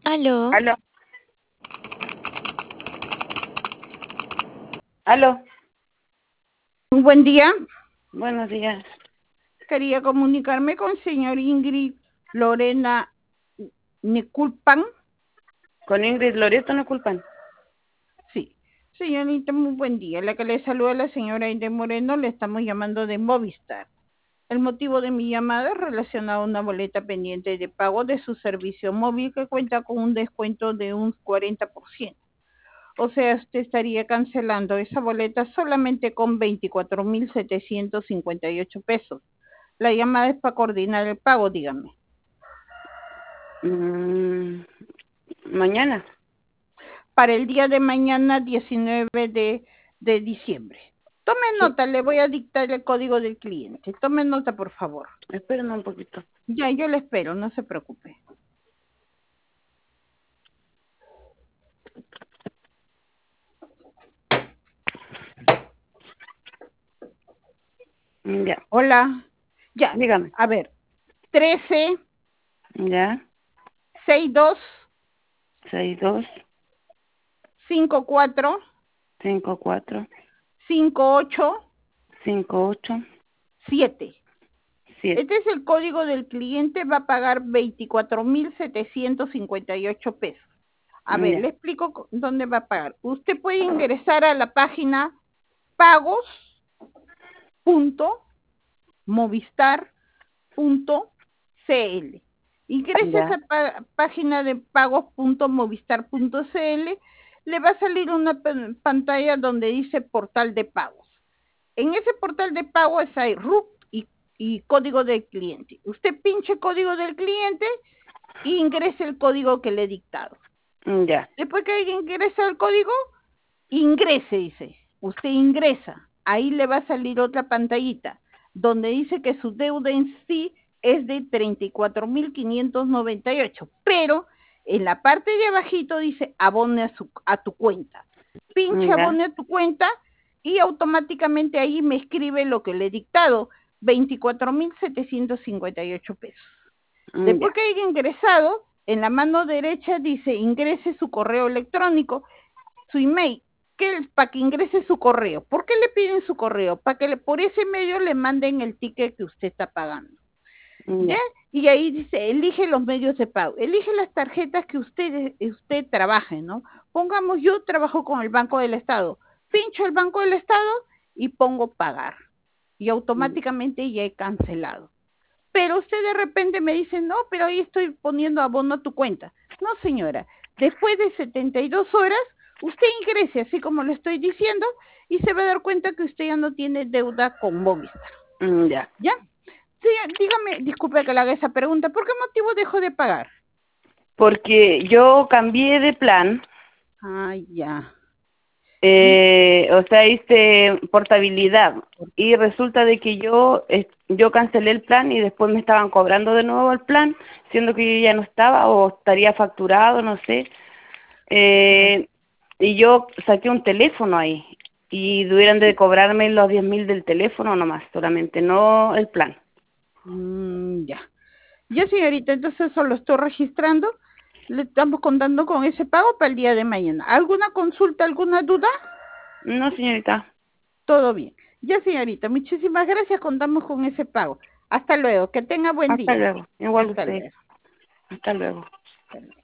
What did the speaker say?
Aló, Aló, aló, Buen día. buenos días. Quería comunicarme con señor Ingrid Lorena Niculpan. Con Ingrid Loreto no culpan. Sí. Señorita, muy buen día. La que le saluda la señora Aide Moreno, le estamos llamando de Movistar. El motivo de mi llamada es relacionado a una boleta pendiente de pago de su servicio móvil que cuenta con un descuento de un 40%. O sea, usted estaría cancelando esa boleta solamente con 24.758 pesos. La llamada es para coordinar el pago, dígame. Mm, mañana. Para el día de mañana, 19 de diciembre. Tome Sí, nota, le voy a dictar el código del cliente. Tome nota, por favor. espérenme un poquito. Ya, yo le espero, no se preocupe. Ya, Hola. Ya, dígame. a ver. 13 Ya, 62 62 54 54 58 58 7. 7. Este es el código del cliente, va a pagar 24.758 pesos. A ver, Ya, le explico dónde va a pagar. Usted puede ingresar a la página pagos.movistar.cl. Ingrese a ya, esa página de pagos.movistar.cl, le va a salir una pantalla donde dice portal de pagos. En ese portal de pagos hay RUT y código del cliente. Usted pinche código del cliente e ingrese el código que le he dictado. ya, Después que ingresa el código, ingrese, dice. Usted ingresa. Ahí le va a salir otra pantallita donde dice que su deuda en sí es de 34.598, pero en la parte de abajito dice abone a tu cuenta. Pinche ya, abone a tu cuenta y automáticamente ahí me escribe lo que le he dictado, 24.758 pesos. ya. Después que haya ingresado, en la mano derecha dice ingrese su correo electrónico, su email, para que ingrese su correo. ¿Por qué le piden su correo? Para que por ese medio le manden el ticket que usted está pagando. ¿Ya? Ya, Y ahí dice, elige los medios de pago, elige las tarjetas que usted trabaje, ¿no? Pongamos, yo trabajo con el Banco del Estado, pincho el Banco del Estado y pongo pagar. Y automáticamente ya he cancelado. Pero usted de repente me dice, no, pero ahí estoy poniendo abono a tu cuenta. No, señora, después de 72 horas, usted ingrese, así como le estoy diciendo, y se va a dar cuenta que usted ya no tiene deuda con Movistar. ya. ¿Ya? Sí, dígame, disculpe que le haga esa pregunta, ¿por qué motivo dejó de pagar? Porque yo cambié de plan. Ay, ya. O sea, hice portabilidad y resulta de que yo cancelé el plan y después me estaban cobrando de nuevo el plan, siendo que yo ya no estaba o estaría facturado, no sé. Y yo saqué un teléfono ahí y tuvieran de cobrarme los 10.000 del teléfono nomás, solamente, no el plan. Ya. Ya, señorita, entonces eso lo estoy registrando. Le estamos contando con ese pago para el día de mañana. ¿Alguna consulta, alguna duda? No, señorita. Todo bien. Ya, señorita, muchísimas gracias. Contamos con ese pago. Hasta luego. Que tenga buen Hasta día. luego. Igual Hasta usted. luego. Hasta luego. Hasta luego.